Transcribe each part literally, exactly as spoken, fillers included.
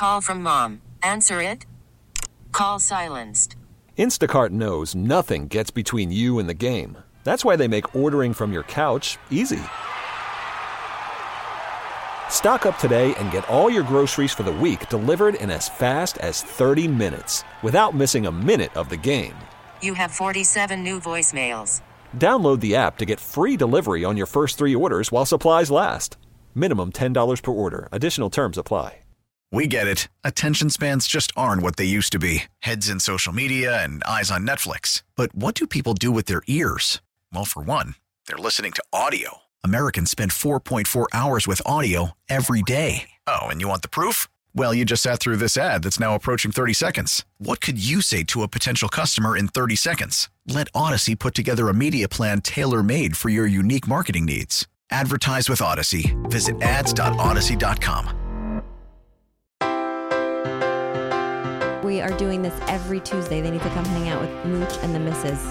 call from mom. Answer it. Call silenced. Instacart knows nothing gets between you and the game. That's why they make ordering from your couch easy. Stock up today and get all your groceries for the week delivered in as fast as thirty minutes without missing a minute of the game. You have forty-seven new voicemails. Download the app to get free delivery on your first three orders while supplies last. Minimum ten dollars per order. Additional terms apply. We get it. Attention spans just aren't what they used to be. Heads in social media and eyes on Netflix. But what do people do with their ears? Well, for one, they're listening to audio. Americans spend four point four hours with audio every day. Oh, and you want the proof? Well, you just sat through this ad that's now approaching thirty seconds. What could you say to a potential customer in thirty seconds? Let Odyssey put together a media plan tailor-made for your unique marketing needs. Advertise with Odyssey. Visit ads dot odyssey dot com. We are doing this every Tuesday. They need to come hang out with Mooch and the missus.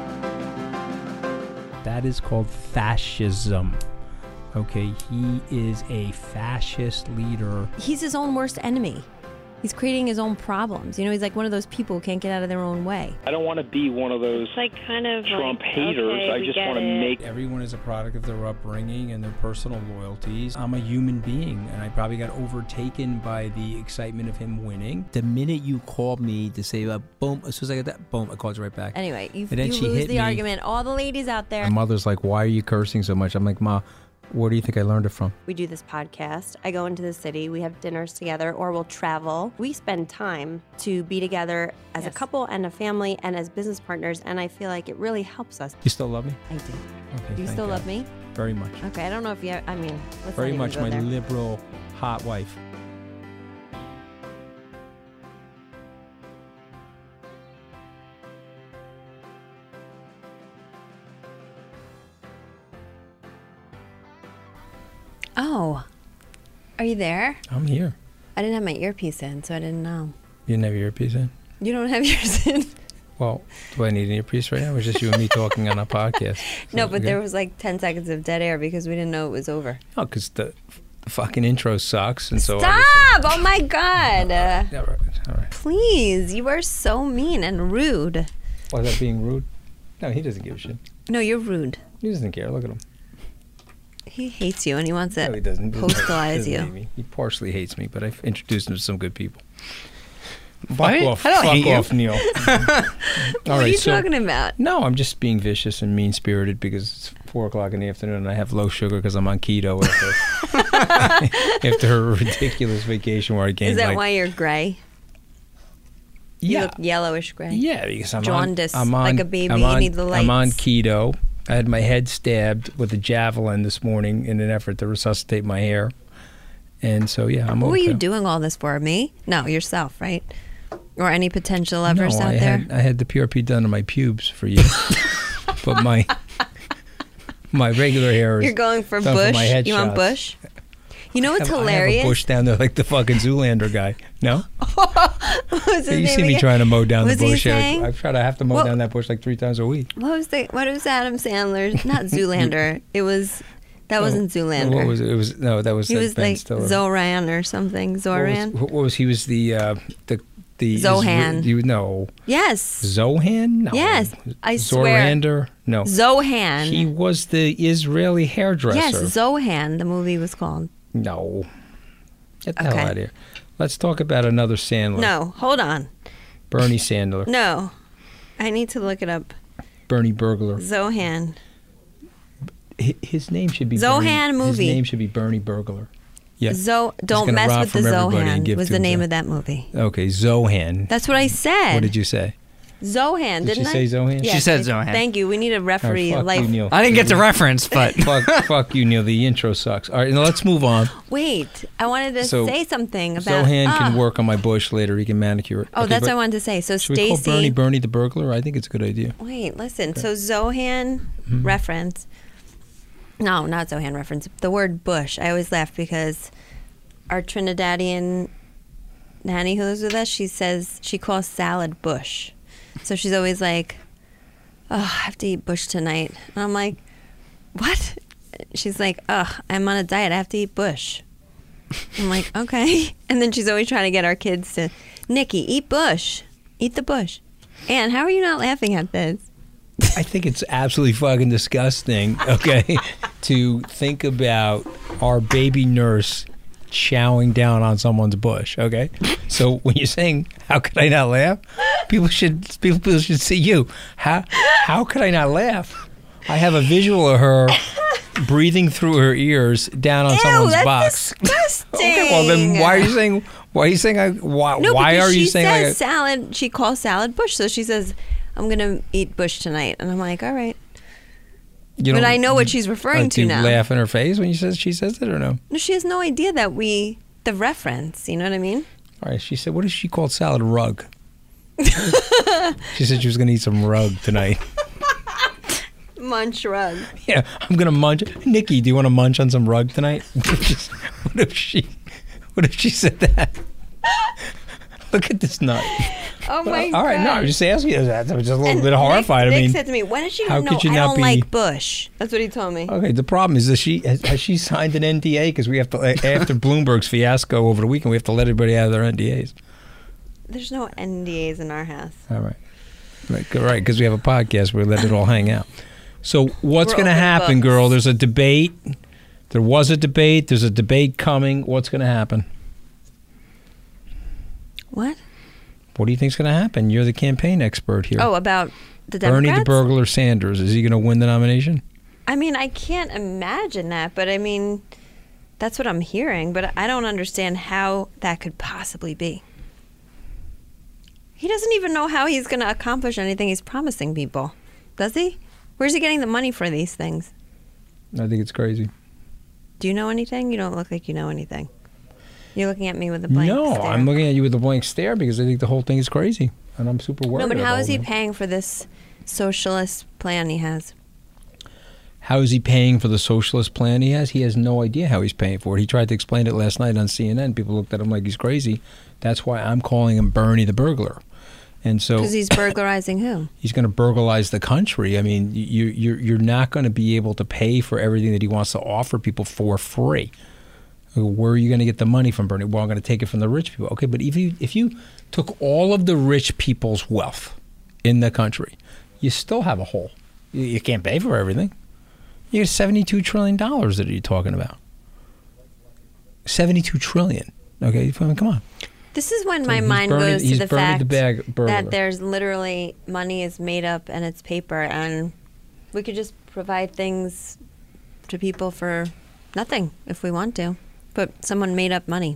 That is called fascism. Okay, he is a fascist leader. He's his own worst enemy. He's creating his own problems. You know, he's like one of those people who can't get out of their own way. I don't want to be one of those it's like kind of Trump like, haters. okay, I just want to make... Everyone is a product of their upbringing and their personal loyalties. I'm a human being, and I probably got overtaken by the excitement of him winning. The minute you called me to say, uh, boom, as soon as I got that, boom, I called you right back. Anyway, you, And then you she lose hit the me. argument. All the ladies out there. My mother's like, why are you cursing so much? I'm like, Ma, where do you think I learned it from? We do this podcast. I go into the city. We have dinners together, or we'll travel. We spend time to be together as yes. a couple and a family and as business partners, and I feel like it really helps us. You still love me? I do. Okay, do you thank still God. love me? Very much. Okay, I don't know if you, I mean, let's Very not much even go my there. liberal, hot wife. Oh, are you there? I'm here. I didn't have my earpiece in, so I didn't know. You didn't have your earpiece in? You don't have yours in? Well, do I need an earpiece right now? Or is just you and me talking on a podcast? No, So, but okay. there was like ten seconds of dead air because we didn't know it was over. No, because the, the fucking intro sucks. And so Stop! obviously- Oh my God. Uh, Yeah, right. All right. please, you are so mean and rude. Was that being rude? No, he doesn't give a shit. No, you're rude. He doesn't care. Look at him. He hates you and he wants to No, he doesn't. He doesn't- postalize he doesn't you. hate me. He partially hates me, but I've introduced him to some good people. What? Fuck off. I don't Fuck hate you. off, Neil. What are you talking about? No, I'm just being vicious and mean-spirited because it's four o'clock in the afternoon and I have low sugar because I'm on keto after, after a ridiculous vacation where I gained Is that like... why you're gray? You Yeah. look yellowish gray. Yeah, because I'm Jaundice, on, I'm on, like a baby. I'm You on, need the I'm on lights. keto. I had my head stabbed with a javelin this morning in an effort to resuscitate my hair. And so, yeah, I'm What were okay. you doing all this for? Me? No, yourself, right? Or any potential lovers no, out I there? Had, I had the P R P done on my pubes for you. But my my regular hair is You're going for done bush? For my headshots. You want bush? You know what's I have, hilarious? I have a bush down there like the fucking Zoolander guy. No? What was his you name see me again? trying to mow down Was the he bush. I, saying? I try to have to mow What- down that bush like three times a week. What was the? What was Adam Sandler's? Not Zoolander. It was. That wasn't Zoolander. What was it? It was no. That was He like was Ben like Stiller. Zoran or something. Zoran. What was, what was he? Was the uh, the the Zohan. You no. Yes. Zohan? No. Yes, I swear. Zorander? No. Zohan. He was the Israeli hairdresser. Yes, Zohan. The movie was called. No. Get the Okay. hell out of here. Let's talk about another Sandler. No, hold on. Bernie Sandler. No, I need to look it up. Bernie Burglar. Zohan. Hi- His name should be Zohan Bernie, movie. His name should be Bernie Burglar. Yeah. Zo. He's Don't gonna mess rob with the from everybody and Zohan. give Was to the name himself. of that movie? Okay, Zohan. That's what I said. What did you say? Zohan, Did didn't she I? say Zohan? Yes, She said I- Zohan. Thank you. We need a referee. All right, fuck life. you, Neil. I didn't get the reference, but fuck, fuck you, Neil. The intro sucks. All right, now let's move on. Wait, I wanted to So, say something about. Zohan can Ah. work on my bush later. He can manicure it. Oh, Okay, that's but what I wanted to say. So should we call Stacy. Bernie Bernie the burglar? I think it's a good idea. Wait, listen. So Zohan Mm-hmm. reference. No, not Zohan reference. The word bush. I always laugh because our Trinidadian nanny who lives with us, she says she calls salad bush. So she's always like, "Oh, I have to eat bush tonight," and I'm like, "What?" She's like, "Ugh, I'm on a diet. I have to eat bush." I'm like, okay. And then she's always trying to get our kids to, Nikki, eat bush. Eat the bush. Ann, how are you not laughing at this? I think it's absolutely fucking disgusting, okay, to think about our baby nurse chowing down on someone's bush, okay? So when you're saying, how could I not laugh? People should people, people should see you. How how could I not laugh? I have a visual of her breathing through her ears down on Ew, someone's that's box. disgusting. Okay, well then why are you saying why are you saying I why No, why because are you she saying says like a, salad, she calls salad bush, so she says, I'm going to eat bush tonight. And I'm like, all right. you But don't- I know what she's referring like, to do you now. laugh in her face when you says she says it or no? No, she has no idea that we, the reference, you know what I mean? All right, she said, what is she called salad rug? She said she was going to eat some rug tonight. Munch rug. Yeah, I'm going to munch. Nikki, do you want to munch on some rug tonight? What if she, what if she said that? Look at this nut. Oh my God. All right, no, I'm just asking you that. I was just a little And bit Nick- horrified. Nick I mean, said to me, when did she how know could you I not don't be- like bush? That's what he told me. okay, the problem is that she has, has she signed an N D A because we have to after Bloomberg's fiasco over the weekend, we have to let everybody out of their N D As. There's no N D As in our house. All right, right, good, right, because we have a podcast where we let it all hang out. So what's We're going to open happen, books. girl? There's a debate. There was a debate. There's a debate coming. What's going to happen? What? What do you think's going to happen? You're the campaign expert here. Oh, about the Democrats? Bernie the Burglar Sanders. Is he going to win the nomination? I mean, I can't imagine that, but I mean, that's what I'm hearing, but I don't understand how that could possibly be. He doesn't even know how he's going to accomplish anything he's promising people, does he? Where's he getting the money for these things? I think it's crazy. Do you know anything? You don't look like you know anything. You're looking at me with a blank No, stare. I'm looking at you with a blank stare because I think the whole thing is crazy, and I'm super worried. No, but how about is he it. paying for this socialist plan he has? How is he paying for the socialist plan he has? He has no idea how he's paying for it. He tried to explain it last night on C N N. People looked at him like he's crazy. That's why I'm calling him Bernie the Burglar. And so Because he's burglarizing who? he's going to burglarize the country. I mean, you, you're you're not going to be able to pay for everything that he wants to offer people for free. Where are you going to get the money from, Bernie? Well, I'm going to take it from the rich people. Okay, but if you if you took all of the rich people's wealth in the country, you still have a hole. You, you can't pay for everything. You get seventy-two trillion dollars that you're talking about. seventy-two trillion dollars. Okay, I mean, come on. This is when So my he's mind Bernie- goes to he's the Bernie fact the bag burglar. that there's literally money is made up and it's paper, and we could just provide things to people for nothing if we want to. But someone made up money.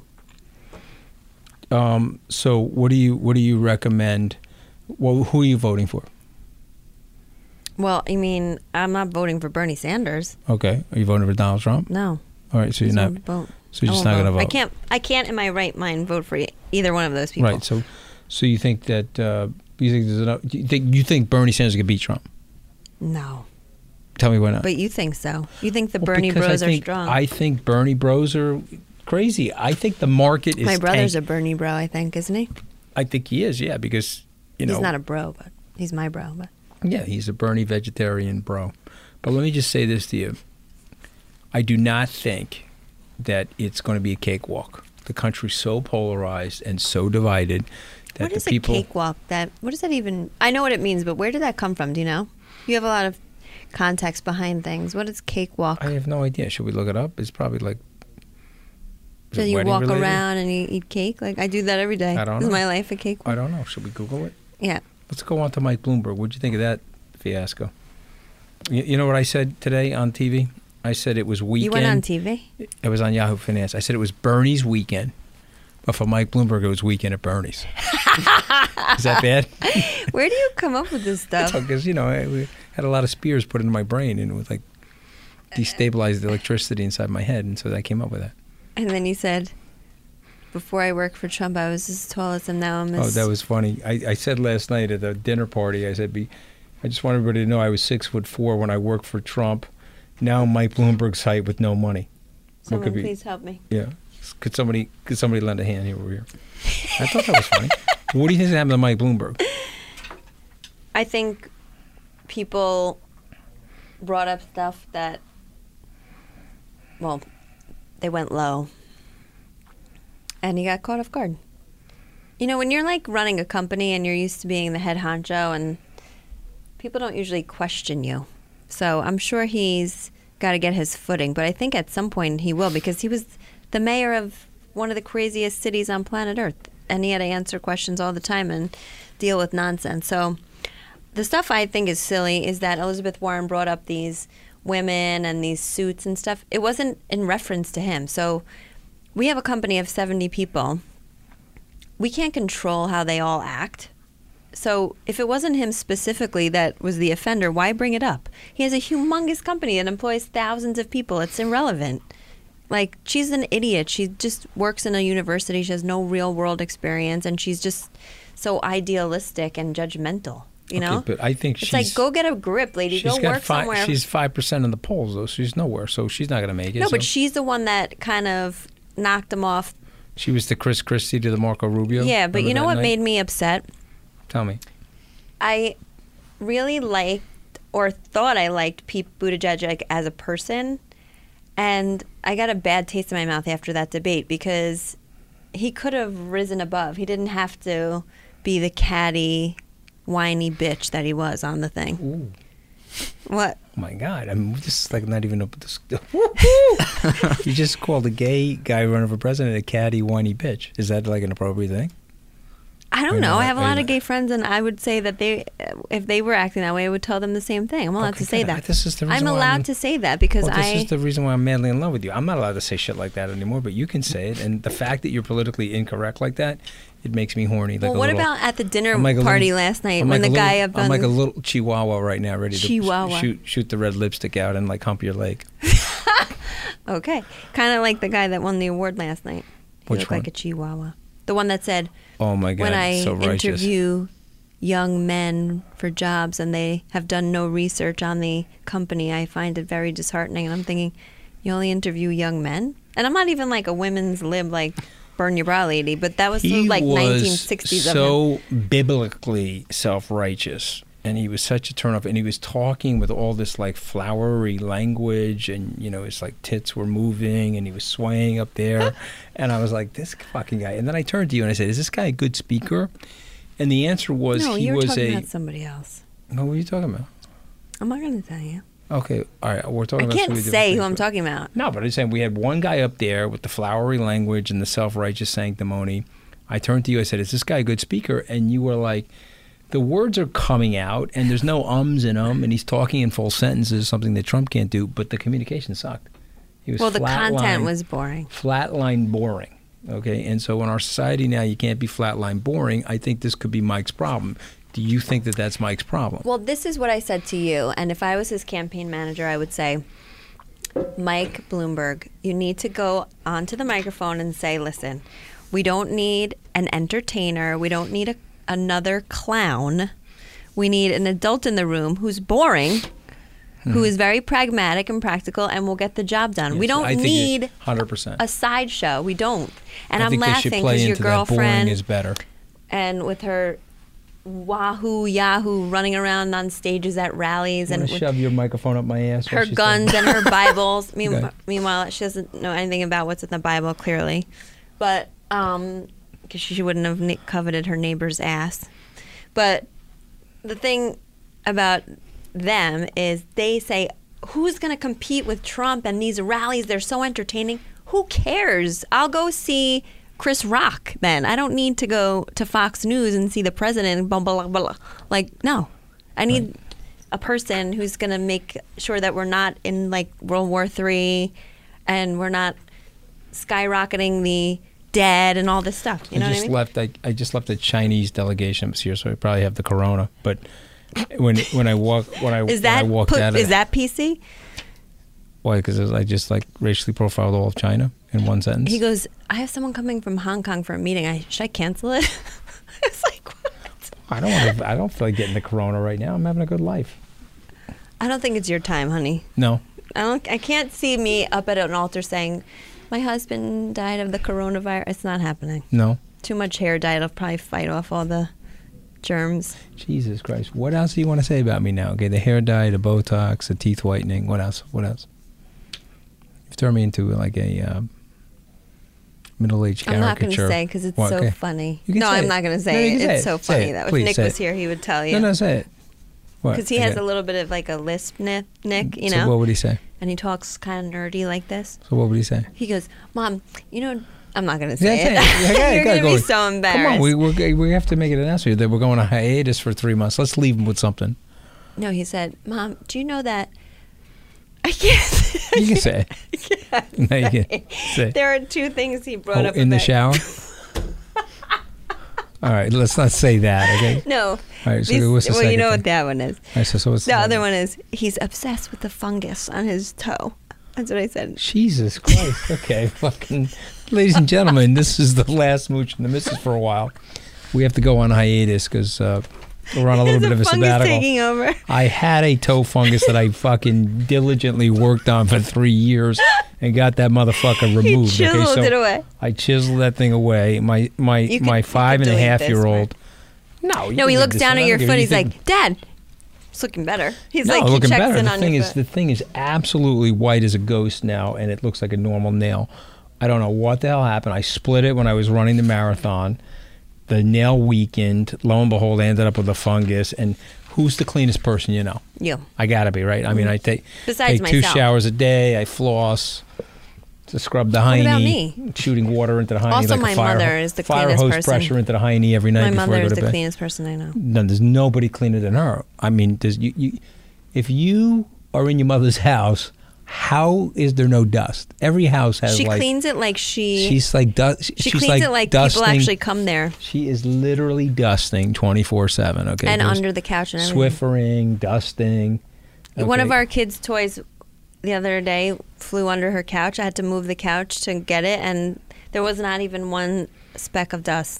Um, so what do you what do you recommend? Well, who are you voting for? Well, I mean, I'm not voting for Bernie Sanders. Okay, are you voting for Donald Trump? No. All right, so you're I not. won't vote. So you're I just won't not going to vote. I can't. I can't in my right mind vote for e- either one of those people. Right. So, so you think that uh, you think there's enough? You think you think Bernie Sanders can beat Trump? No. Tell me why not. But you think so? You think the Well, Bernie because Bros I think, are strong? I think Bernie Bros are crazy. I think the market is. my brother's tank- a Bernie bro, I think, isn't he? I think he is. Yeah, because you know. He's not a bro, but he's my bro. But Yeah, he's a Bernie vegetarian bro. But let me just say this to you. I do not think that it's going to be a cakewalk. The country's so polarized and so divided that what the is people. a cakewalk? That what does that even? I know what it means, but where did that come from? Do you know? You have a lot of context behind things. What is cakewalk? I have no idea. Should we look it up? It's probably like. is So it you wedding walk related? around and you eat cake? Like I do that every day. I don't Is know. my life a cakewalk? I don't know. Should we Google it? Yeah. Let's go on to Mike Bloomberg. What'd you think of that fiasco? You, you know what I said today on T V? I said it was weekend. You went on T V? It was on Yahoo Finance. I said it was Bernie's weekend. But for Mike Bloomberg, it was weekend at Bernie's. Is that bad? Where do you come up with this stuff? Because, you know, I we had a lot of spears put into my brain and it was like destabilized the electricity inside my head. And so I came up with that. And then you said, before I worked for Trump, I was as tall as him. Now I'm Oh, as... that was funny. I, I said last night at the dinner party, I said, be, I just want everybody to know I was six foot four when I worked for Trump. Now Mike Bloomberg's height with no money. What Someone could be? please help me. Yeah. Could somebody could somebody lend a hand here over here? I thought that was funny. What do you think happened to Mike Bloomberg? I think people brought up stuff that, well, they went low. And he got caught off guard. You know, when you're like running a company and you're used to being the head honcho and people don't usually question you. So I'm sure he's got to get his footing. But I think at some point he will, because he was the mayor of one of the craziest cities on planet Earth. And he had to answer questions all the time and deal with nonsense. So the stuff I think is silly is that Elizabeth Warren brought up these women and these suits and stuff. It wasn't in reference to him. So we have a company of seventy people. We can't control how they all act. So if it wasn't him specifically that was the offender, why bring it up? He has a humongous company that employs thousands of people. It's irrelevant. Like, she's an idiot. She just works in a university. She has no real world experience, and she's just so idealistic and judgmental. You know, okay, but I think it's she's like, go get a grip, lady. Go work five, somewhere. She's five percent in the polls, though. So she's nowhere, so she's not going to make it. No, so. but she's the one that kind of knocked him off. She was the Chris Christie to the Marco Rubio. Yeah, but Remember you know that what night? made me upset? Tell me. I really liked, or thought I liked, Pete Buttigieg like, as a person, and I got a bad taste in my mouth after that debate because he could have risen above. He didn't have to be the catty, whiny bitch that he was on the thing. Ooh. What? Oh my God! I mean, this is like not even a. This, you just called a gay guy running for president a catty, whiny bitch. Is that like an appropriate thing? I don't Or know. not? I have a Or lot not? of gay friends, and I would say that they, if they were acting that way, I would tell them the same thing. I'm allowed Okay, to say good. that. This is the reason I'm why allowed I'm- to say that because Well, this I. is the reason why I'm madly in love with you. I'm not allowed to say shit like that anymore, but you can say it. And the fact that you're politically incorrect like that, it makes me horny. Like well, a what little, about at the dinner I'm like a party little- last night I'm when like the a guy little, up I'm on like a little chihuahua right now, ready to Chihuahua. sh- shoot shoot the red lipstick out and like hump your leg. Okay, kind of like the guy that won the award last night. He Which looked one? like a chihuahua. The one that said, Oh my God! when I so righteous. interview young men for jobs and they have done no research on the company, I find it very disheartening. And I'm thinking, you only interview young men? And I'm not even like a women's lib like burn your bra lady, but that was He so, like was nineteen sixties of him. so biblically self-righteous, and he was such a turnoff. And he was talking with all this like flowery language, and you know, his like tits were moving, and he was swaying up there. And I was like, this fucking guy. And then I turned to you and I said, is this guy a good speaker? And the answer was no, he you were was talking a. about somebody else. What were you talking about? I'm not going to tell you. Okay, all right, we're talking I about. can't somebody say different who I'm things. talking about. No, but I'm saying we had one guy up there with the flowery language and the self-righteous sanctimony. I turned to you, I said, is this guy a good speaker? And you were like, the words are coming out and there's no ums and um, and he's talking in full sentences, something that Trump can't do, but the communication sucked. He was Well, the content flatline- was boring. Flatline boring. Okay, and so in our society now, you can't be flatline boring. I think this could be Mike's problem. Do you think that that's Mike's problem? Well, this is what I said to you, and if I was his campaign manager, I would say, Mike Bloomberg, you need to go onto the microphone and say, listen, we don't need an entertainer. We don't need a, another clown. We need an adult in the room who's boring, who is very pragmatic and practical, and will get the job done. we Yes, don't I think need it- one hundred percent. a sideshow. We don't. And I I'm think they should laughing play because your into that boring girlfriend is better. and with her wahoo yahoo running around on stages at rallies Want and to with shove your microphone up my ass? while her she's guns talking? and her Bibles. Mean- Okay. Meanwhile, she doesn't know anything about what's in the Bible, clearly. But, um, because she wouldn't have ne- coveted her neighbor's ass. But the thing about them is they say, who's going to compete with Trump and these rallies? They're so entertaining. Who cares? I'll go see Chris Rock then. I don't need to go to Fox News and see the president. Blah, blah, blah, blah. Like, no. I need Right. a person who's going to make sure that we're not in like World War Three and we're not skyrocketing the dead and all this stuff. You know I what I just mean? left. I, I just left a Chinese delegation here, so I probably have the corona. But when when I walk when I Is that when I walked put, out of is that P C? why? Because I just like racially profiled all of China in one sentence. He goes, I have someone coming from Hong Kong for a meeting. I should I cancel it? It's like, what? I don't want to. I don't feel like getting the corona right now. I'm having a good life. I don't think it's your time, honey. No. I don't. I can't see me up at an altar saying, my husband died of the coronavirus. It's not happening. No. Too much hair dye. It'll probably fight off all the germs. Jesus Christ. What else do you want to say about me now? Okay, the hair dye, the Botox, the teeth whitening. What else? What else? You've turned me into like a uh, middle-aged I'm not going to caricature. say because it's What, so okay. funny. You can No, say I'm it. not going to No, say you it. can It's say so it. Say funny it. that if Please Nick say was it. here, he would tell you. No, no, say it. What? Because he has Okay. a little bit of like a lisp, Nick, Nick, you So know? what would he say? And he talks kind of nerdy like this. So what would he say? He goes, Mom, you know, I'm not going to Yeah, say say it. it. Yeah, yeah, You're gotta going to go. be so embarrassed. Come on, we we're, we have to make it an answer that we're going on hiatus for three months. Let's leave him with something. No, he said, Mom, do you know that? I can't. You can say it. I can't No, you say. can say it. There are two things he brought Oh, up in the about- shower? All right, let's not say that, okay? No. All right, so These- what's the well, you second know thing? what that one is. All right, so, so what's The the other second? one is he's obsessed with the fungus on his toe. That's what I said. Jesus Christ. Okay, fucking. Ladies and gentlemen, this is the last Mooch and the Missus for a while. We have to go on hiatus because uh, we're on a little There's bit of a fungus sabbatical. taking over. I had a toe fungus that I fucking diligently worked on for three years and got that motherfucker removed. He chiseled okay, so it away. I chiseled that thing away. My my You could- my you five could and a delete half this year one. old. No, you No, can he leave looks this down one. at I your don't foot. care. He's You think- like, Dad, it's looking better. He's no, like, he looking checks better. in The on thing your is, foot. the thing is absolutely white as a ghost now, and it looks like a normal nail. I don't know what the hell happened. I split it when I was running the marathon. The nail weakened. Lo and behold, I ended up with a fungus. And who's the cleanest person you know? You. I gotta be, right? I mean, I take Besides take two myself. showers a day. I floss to scrub the What hiney. about me? Shooting water into the hiney. Also, like my a fire, mother is the fire cleanest hose person. pressure into the hiney every night My before mother I go is to the bed. cleanest person I know. No, there's nobody cleaner than her. I mean, does you, you if you are in your mother's house, how is there no dust? Every house has She like cleans it like she. she's like dust. she she's cleans like it like dusting. people actually come there She is literally dusting twenty-four seven. Okay, and There's under the couch and everything. Swiffering, dusting. One of Okay. our kids' toys the other day flew under her couch. I had to move the couch to get it, and there was not even one speck of dust.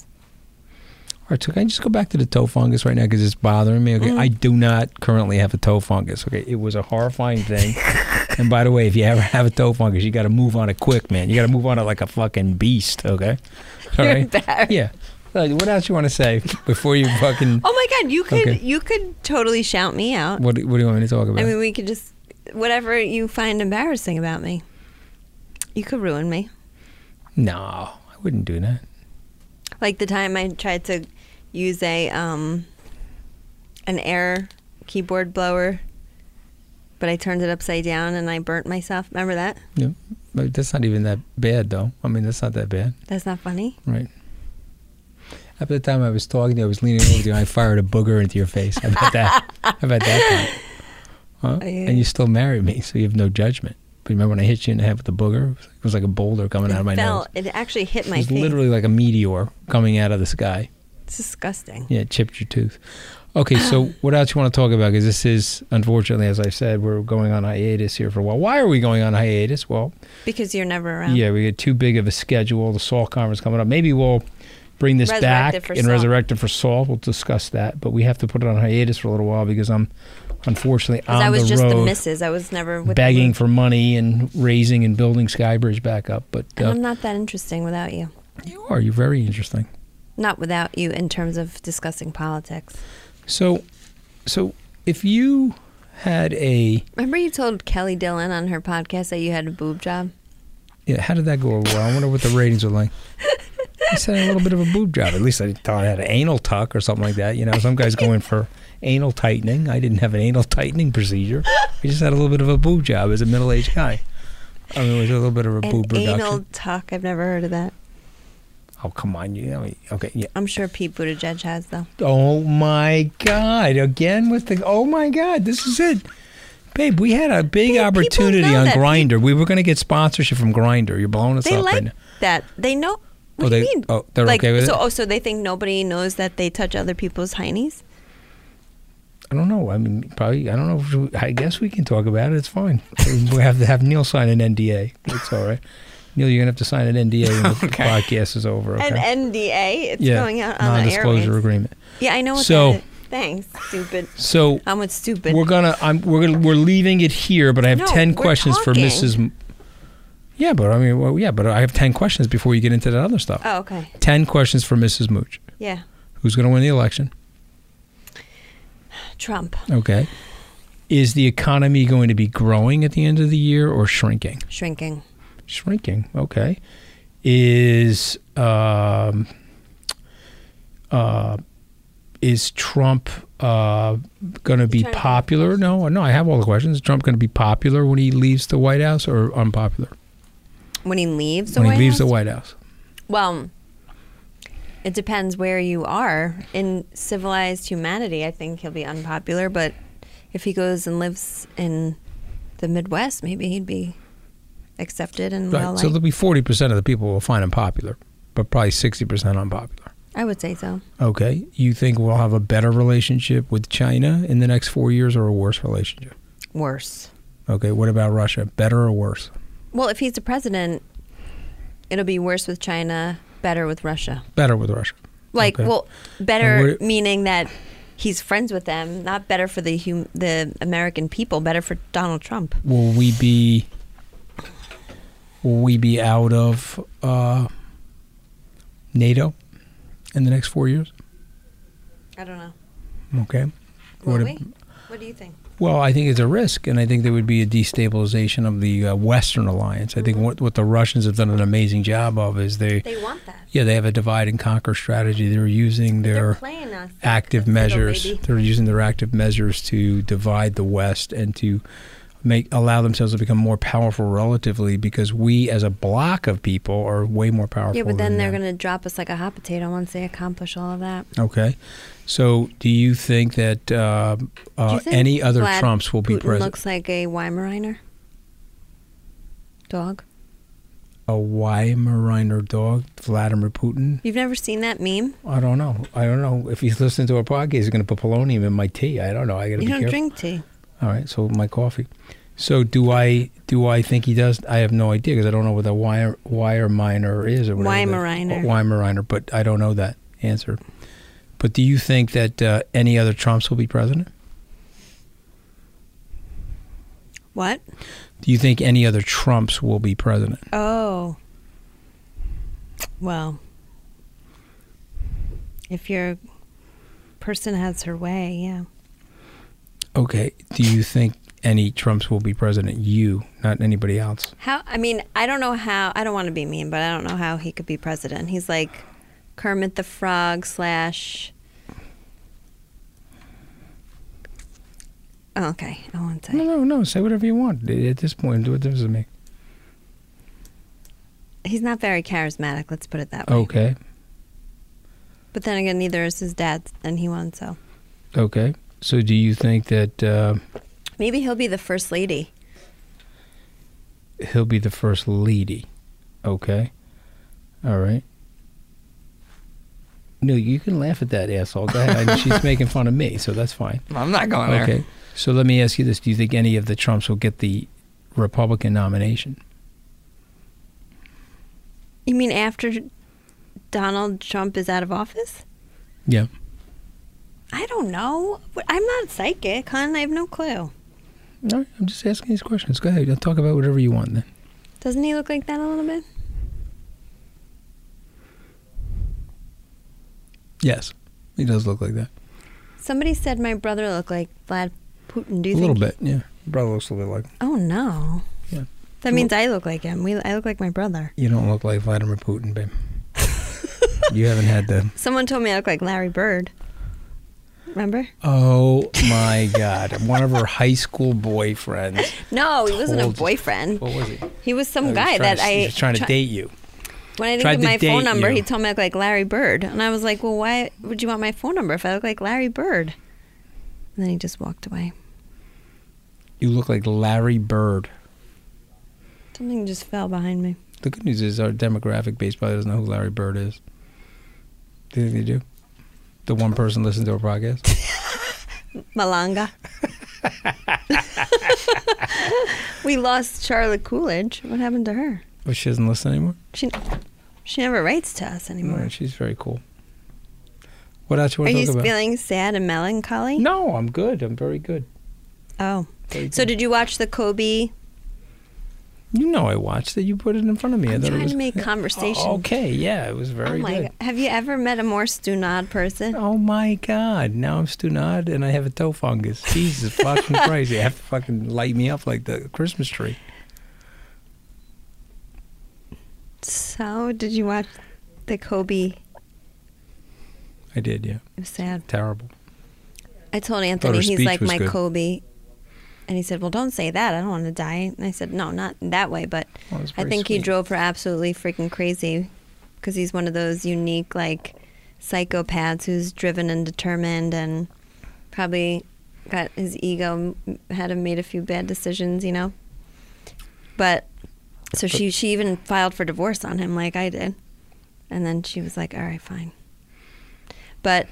All right, so can I just go back to the toe fungus right now because it's bothering me? Okay, Mm. I do not currently have a toe fungus. Okay, it was a horrifying thing. And by the way, if you ever have a toe fungus, you got to move on it quick, man. You got to move on it like a fucking beast. Okay, all You're right? embarrassed. Yeah. Uh, What else you want to say before you fucking? Oh my God, you could Okay. you could totally shout me out. What, do- what do you want me to talk about? I mean, we could just whatever you find embarrassing about me. You could ruin me. no, I wouldn't do that. Like the time I tried to use a um an air keyboard blower, but I turned it upside down and I burnt myself. Remember that? Yeah, but that's not even that bad, though. I mean, that's not that bad, That's not funny. right? After the time I was talking to you, I was leaning over to you, and I fired a booger into your face. How about that? How about that? Huh? Yeah. And you still married me, so you have no judgment. But remember when I hit you in the head with the booger? It was like a boulder coming out of my it fell. nose. It actually hit It my was face. literally like a meteor coming out of the sky. It's disgusting. Yeah, it chipped your tooth. Okay, so what else you want to talk about? Because this is, unfortunately, as I said, we're going on hiatus here for a while. Why are we going on hiatus? Well, Because you're never around. yeah, we get too big of a schedule. The SALT conference coming up. Maybe we'll bring this Resurrect back it for and SALT. resurrect it for SALT. We'll discuss that. But we have to put it on hiatus for a little while because I'm, unfortunately, on Because I was the just road the missus. I was never with begging the for money and raising and building Skybridge back up. But And uh, I'm not that interesting without you. you are. You're very interesting. Not without you in terms of discussing politics. So, so if you had a Remember you told Kelly Dillon on her podcast that you had a boob job? yeah, how did that go over? I wonder what the ratings are like. I said a little bit of a boob job. At least I thought I had an anal tuck or something like that. You know, some guys going for anal tightening. I didn't have an anal tightening procedure. I just had a little bit of a boob job as a middle-aged guy. I mean, it was a little bit of a An boob reduction. anal tuck. I've never heard of that. Oh, come on. You know, okay, yeah. I'm sure Pete Buttigieg has, though. Oh, my God. Again with the, oh, my God. This is it. Babe, we had a big People opportunity know on that. Grindr. We were going to get sponsorship from Grindr. You're blowing us They up like right now. that. They know. What Oh, do you they- mean? oh, they're like, okay with so, it? Oh, so they think nobody knows that they touch other people's heinies? I don't know. I mean, probably. I don't know. If we, I guess we can talk about it. It's fine. We have to have Neil sign an N D A. It's all right. Neil, you're gonna have to sign an N D A when the podcast is over. Okay. An N D A? It's yeah. going out on the Non-disclosure airwaves. agreement. Yeah, I know what So- that is. Thanks, stupid. So I'm with stupid. we're gonna. I'm. We're gonna. We're leaving it here. But I have No, ten we're questions for talking. Missus M- Yeah, but I mean, well, yeah, but I have ten questions before you get into that other stuff. Oh, okay. Ten questions for Missus Mooch. Yeah. Who's gonna win the election? Trump. Okay. Is the economy going to be growing at the end of the year or shrinking? Shrinking. Shrinking. Okay. is um, uh, is Trump uh, going to be trying to- popular? No, no, I have all the questions. Is Trump going to be popular when he leaves the White House or unpopular? When he leaves the when White he leaves House? the White House. Well, it depends where you are. In civilized humanity, I think he'll be unpopular, but if he goes and lives in the Midwest, maybe he'd be accepted and Right. well So liked. there'll be forty percent of the people will find him popular, but probably sixty percent unpopular. I would say so. Okay. You think we'll have a better relationship with China in the next four years or a worse relationship? Worse. Okay. What about Russia? Better or worse? Well, if he's the president, it'll be worse with China, better with Russia. Better with Russia. Like, Okay. well, And better where- meaning that he's friends with them, not better for the hum- the American people, better for Donald Trump. Will we be will we be out of uh, NATO in the next four years? I don't know. Okay. Will What we? if- What do you think? Well, I think it's a risk, and I think there would be a destabilization of the uh, Western alliance. I think what what the Russians have done an amazing job of is they, They want that. yeah, they have a divide and conquer strategy. They're using They're their playing us. active Little measures. baby. They're using their active measures to divide the West and to make allow themselves to become more powerful relatively, because we as a block of people are way more powerful. Yeah, but then than they're them. going to drop us like a hot potato once they accomplish all of that. Okay. So do you think that uh, Do uh, you think any other Vlad Trumps will be Putin president? looks like a Weimaraner dog. A Weimaraner dog, Vladimir Putin? You've never seen that meme? I don't know. I don't know. If he's listening to our podcast, he's going to put polonium in my tea. I don't know. I got to You be don't careful. drink tea. All right, so my coffee. So do I do I think he does? I have no idea because I don't know what a wire wire miner is or whatever. that- Weimaraner. oh, Weimaraner, but I don't know that answer. But do you think that uh, any other Trumps will be president? What? Do you think any other Trumps will be president? Oh. Well, if your person has her way, yeah. Okay. Do you think any Trumps will be president? You, not anybody else. How? I mean, I don't know how. I don't want to be mean, but I don't know how he could be president. He's like Kermit the Frog slash. Oh, okay, I won't say. No, no, no. Say whatever you want. At this point, do what difference to me. He's not very charismatic. Let's put it that way. Okay. But then again, neither is his dad, and he won. So Okay. So do you think that uh, maybe he'll be the first lady. he'll be the first lady? Okay. All right. No, you can laugh at that, asshole. Go ahead. I mean, she's making fun of me, so that's fine. I'm not going there. Okay. So let me ask you this. Do you think any of the Trumps will get the Republican nomination? You mean after Donald Trump is out of office? Yeah. I don't know. I'm not psychic, hon. I have no clue. All right. I'm just asking these questions. Go ahead. I'll talk about whatever you want then. Doesn't he look like that a little bit? Yes. He does look like that. Somebody said my brother looked like Vlad Putin. Do you a think? little bit, yeah. Brother looks a little like. Oh no. Yeah. That means I look like him. We, I look like my brother. You don't look like Vladimir Putin, babe. You haven't had the. Someone told me I look like Larry Bird. Remember? Oh my God! One of her high school boyfriends. No, he wasn't a Told you. boyfriend. What was he? He was some Oh, he was guy trying that to- I he was trying to try- date you. When I didn't tried give to my phone date number, you. he told me I look like Larry Bird, and I was like, "Well, why would you want my phone number if I look like Larry Bird?" And then he just walked away. You look like Larry Bird. Something just fell behind me. The good news is our demographic base probably doesn't know who Larry Bird is. Do you think they do? The one person listening to our podcast? Malanga. We lost Charlotte Coolidge. What happened to her? But she doesn't listen anymore? She she never writes to us anymore. No, she's very cool. What else you Are want to you talk about? feeling sad and melancholy? No, I'm good. I'm very good. Oh. Very So good. did you watch the Kobe? You know I watched it. You put it in front of me. I I'm thought it trying was, to make conversation. Oh, okay, yeah, it was very oh my good. God. Have you ever met a more stunad person? Oh my God! Now I'm stunad and I have a toe fungus. Jesus fucking Christ! You have to fucking light me up like the Christmas tree. S- So, did you watch the Kobe? I did, yeah. It was sad. Terrible. I told Thought Anthony, her he's speech like was my good. Kobe. And he said, well, don't say that. I don't want to die. And I said, no, not in that way. But Well, that's I very think he sweet. drove her absolutely freaking crazy because he's one of those unique, like, psychopaths who's driven and determined and probably got his ego, had him made a few bad decisions, you know? But, so she, she even filed for divorce on him like I did. And then she was like, all right, fine. But...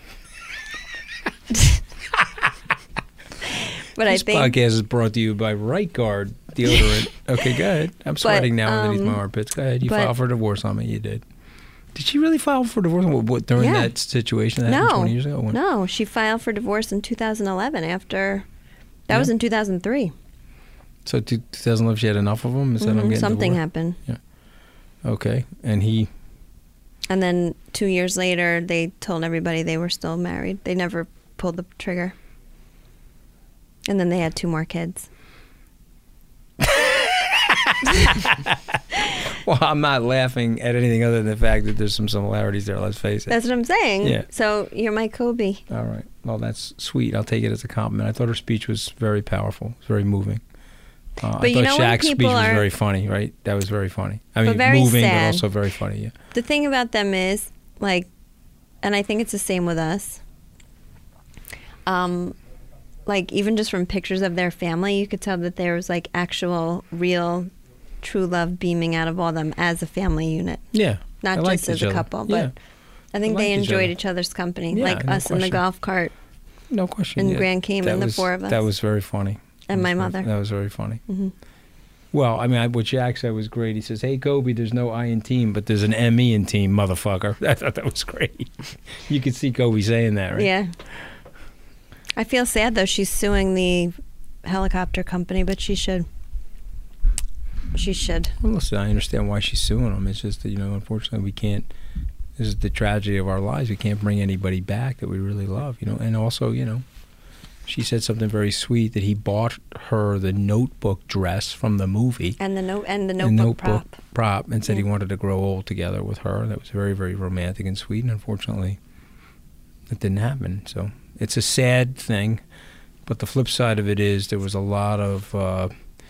But this I think podcast is brought to you by Right Guard deodorant. Okay, go ahead. I'm sweating now underneath um, my armpits. Go ahead. You but- filed for divorce on me. You did. Did she really file for divorce? What, what, during Yeah. that situation that happened no, twenty years ago? When- no, she filed for divorce in two thousand eleven. After that was Yeah. in two thousand three. So two thousand eleven, she had enough of them. Is that I'm Mhm, getting something divorced? happened, Okay, and he. and then two years later, they told everybody they were still married. They never pulled the trigger, and then they had two more kids. Well, I'm not laughing at anything other than the fact that there's some similarities there. Let's face it. That's what I'm saying. Yeah. So you're my Kobe. All right. Well, that's sweet. I'll take it as a compliment. I thought her speech was very powerful. It was very moving. Uh, But I you thought know when Shaq's speech people was are- very funny, right? That was very funny. I But mean, very moving, but sad. also very funny, yeah. The thing about them is, like, and I think it's the same with us. Um, like even just from pictures of their family, you could tell that there was like actual, real, true love beaming out of all of them as a family unit, Yeah. not I just liked as each a other. couple. Yeah. But I think They they liked each enjoyed other. each other's company, Yeah, like no us in the question. golf cart No question. and yeah. Grand Cayman, That the was- four of us. That was very funny. And That my was mother. Very, that was very funny. Mhm. Well, I mean, I, what Jack said was great. He says, hey, Kobe, there's no I in team, but there's an M E in team, motherfucker. I thought that was great. You could see Kobe saying that, right? Yeah. I feel sad though. She's suing the helicopter company, but she should. She should. Well, listen, I understand why she's suing them. It's just that, you know, unfortunately, we can't. This is the tragedy of our lives. We can't bring anybody back that we really love, you know. And also, you know, she said something very sweet that he bought her the Notebook dress from the movie, And the note and the the notebook, prop. prop, and said he Yeah. wanted to grow old together with her. That was very, very romantic and sweet. And unfortunately, it didn't happen. So it's a sad thing. But the flip side of it is there was a lot of. Uh,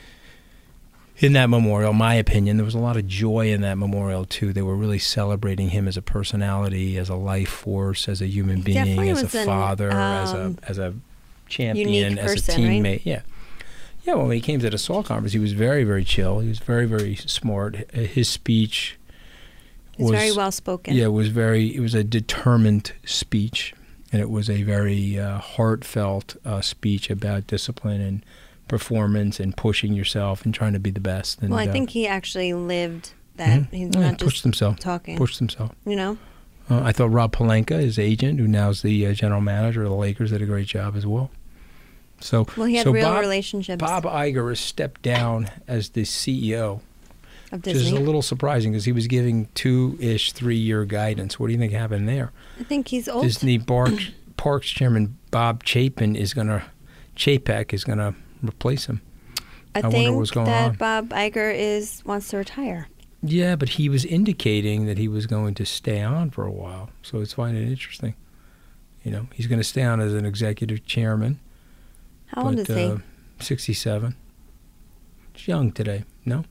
In that memorial, my opinion, there was a lot of joy in that memorial too. They were really celebrating him as a personality, as a life force, as a human being, definitely as a was an, father, as a um, as a champion, unique as a person, right? teammate. Yeah, yeah. Well, when he came to the SALT conference, he was very, very chill. He was very, very smart. H- His speech It's was very well spoken. Yeah, it was very. It was a determined speech, and it was a very uh, heartfelt uh, speech about discipline and performance and pushing yourself and trying to be the best. And, Well, I uh, think he actually lived that. Mhm. He's Yeah, not pushed just himself. talking. Pushed himself. You know? Uh, I thought Rob Pelinka, his agent, who now's the uh, general manager of the Lakers, did a great job as well. So, Well, he had so real Bob, relationships Bob Iger has stepped down as the C E O, of which is Disney. a little surprising because he was giving two-ish, three-year guidance. What do you think happened there? I think he's old. Disney Parks, Parks Chairman Bob Chapin is going to, Chapek is going to replace him. I, I wonder think what's going that on. Bob Iger is wants to retire. Yeah, but he was indicating that he was going to stay on for a while. So it's finding it interesting. You know, he's going to stay on as an executive chairman. How old but, is he? Uh, sixty-seven. He's young today, no?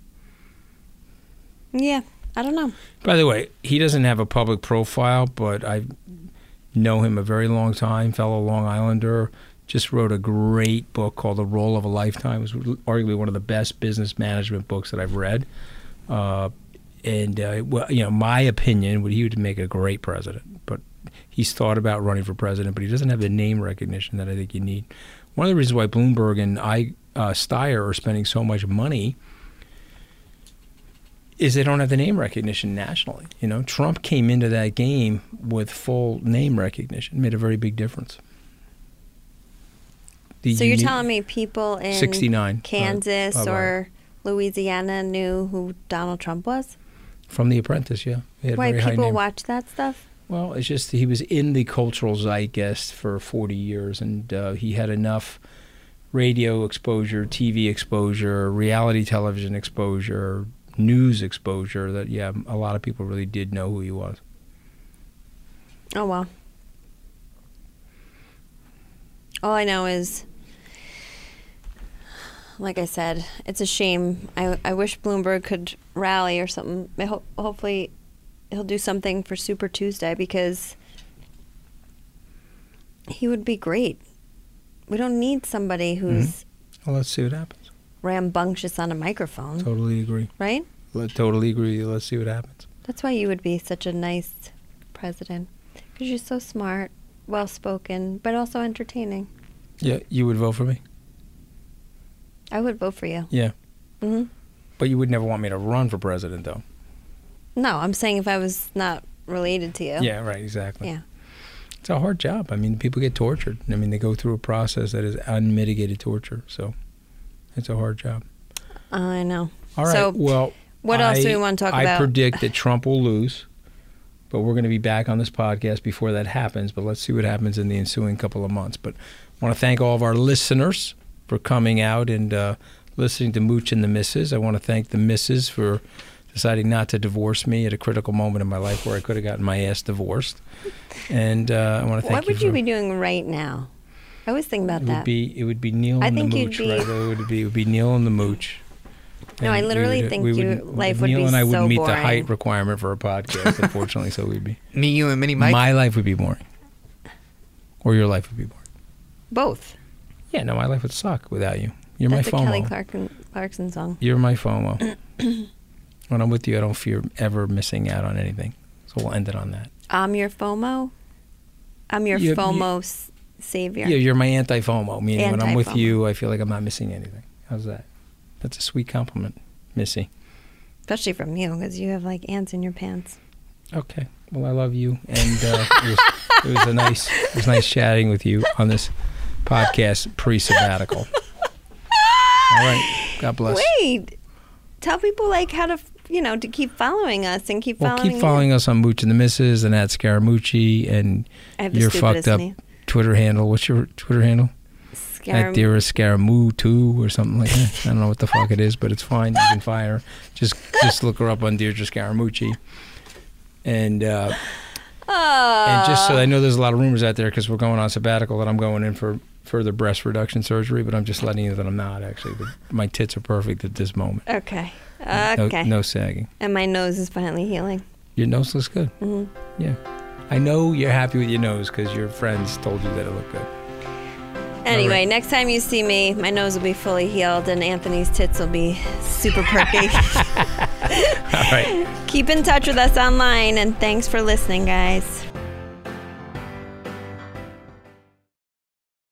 Yeah, I don't know. By the way, he doesn't have a public profile, but I know him a very long time, fellow Long Islander. Just wrote a great book called The Role of a Lifetime. It was arguably one of the best business management books that I've read. Uh, and, uh, well, you know, my opinion would he would make a great president. But he's thought about running for president, but he doesn't have the name recognition that I think you need. One of the reasons why Bloomberg and I, uh, Steyer are spending so much money is they don't have the name recognition nationally. You know, Trump came into that game with full name recognition, made a very big difference. The So you're uni- telling me people in sixty-nine, uh, Kansas Bob Iger. or Louisiana knew who Donald Trump was? From The Apprentice, yeah. He had Why very high people name. watch that stuff? Well, it's just he was in the cultural zeitgeist for forty years, and uh, he had enough radio exposure, T V exposure, reality television exposure, news exposure that, yeah, a lot of people really did know who he was. Oh, well. All I know is, like I said, it's a shame. I, I wish Bloomberg could rally or something. I ho- hopefully he'll do something for Super Tuesday, because he would be great. We don't need somebody who's Mm-hmm. Well, let's see what happens. rambunctious on a microphone. Totally agree. Right? Let, totally agree. Let's see what happens. That's why you would be such a nice president, because you're so smart, well-spoken, but also entertaining. Yeah, you would vote for me? I would vote for you. Yeah. hmm But you would never want me to run for president, though. No, I'm saying if I was not related to you. Yeah, right, exactly. Yeah. It's a hard job. I mean, people get tortured. I mean, they go through a process that is unmitigated torture. So it's a hard job. I know. All right. So, well, what else I, do we want to talk I about? I predict that Trump will lose, but we're going to be back on this podcast before that happens. But let's see what happens in the ensuing couple of months. But I want to thank all of our listeners for coming out and uh, listening to Mooch and the Missus. I want to thank the Missus for deciding not to divorce me at a critical moment in my life where I could have gotten my ass divorced. And uh, I want to thank What you would for, you be doing right now? I always think about it that. would be it would be Neil I and the think you'd Mooch, be- right? It would be it would be Neil and the Mooch. No, I And we literally would- think we your would- life would Neil be and I so wouldn't meet boring. the height requirement for a podcast, unfortunately. So we'd be Me, you, and Mini Mike. my life would be boring, or your life would be boring. Both. Yeah, no, my life would suck without you. You're That's my a Kelly FOMO. Clarkson, Clarkson song. You're my FOMO. When I'm with you, I don't fear ever missing out on anything. So we'll end it on that. I'm your FOMO. I'm your You- FOMO s- savior. Yeah, you're my anti-FOMO, meaning when I'm with Anti-FOMO. you, I feel like I'm not missing anything. How's that? That's a sweet compliment, Missy. Especially from you, because you have like ants in your pants. Okay. Well, I love you, and uh, it, was, it was a nice, it was nice chatting with you on this podcast pre-sabbatical. All right. God bless. Wait. Tell people like how to, you know, to keep following us and keep Well, following keep following us on Mooch and the Missus and at Scaramucci and I have the your stupidest fucked up name. Twitter handle. What's your Twitter handle? Scaram- At Dearest Scaramou two or something like that. I don't know what the fuck it is, but it's fine. You can find her. Just just look her up on Deirdre Scaramucci. And uh, Oh. and just so I know, there's a lot of rumors out there because we're going on sabbatical that I'm going in for further breast reduction surgery, but I'm just letting you know that I'm not actually. The, my tits are perfect at this moment. Okay. No, Okay. no sagging. And my nose is finally healing. Your nose looks good. hmm Yeah. I know you're happy with your nose because your friends told you that it looked good. Anyway, right. next time you see me, my nose will be fully healed and Anthony's tits will be super perky. All right. Keep in touch with us online, and thanks for listening, guys.